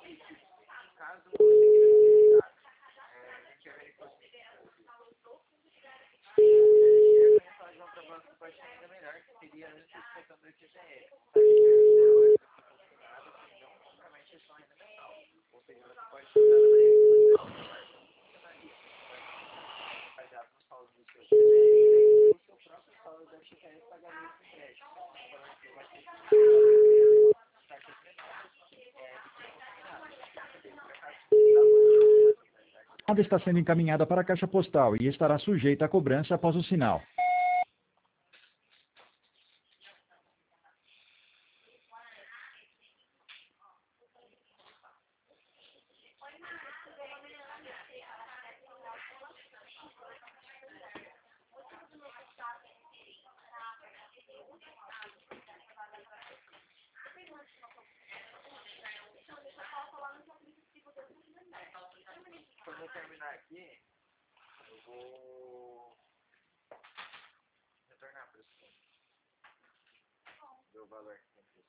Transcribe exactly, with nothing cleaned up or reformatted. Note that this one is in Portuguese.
Caso você queira facilitar, é, a gente verifica o seguinte, eu ia falar de uma proposta que eu achei ainda melhor, que seria a antecipação do I P T S. A gente nada que não compromete a sua renda mensal. Ou seja, você pode usar ela baseado nos saldos do seu I P T S e o seu próprio saldo do F G T S pagaria esse empréstimo. Então, você vai ter taxas menores é, do que A chamada está sendo encaminhada para a Caixa Postal e estará sujeita a cobrança após o sinal. Quando eu terminar aqui, eu vou retornar para esse ponto. Ver o valor que tem que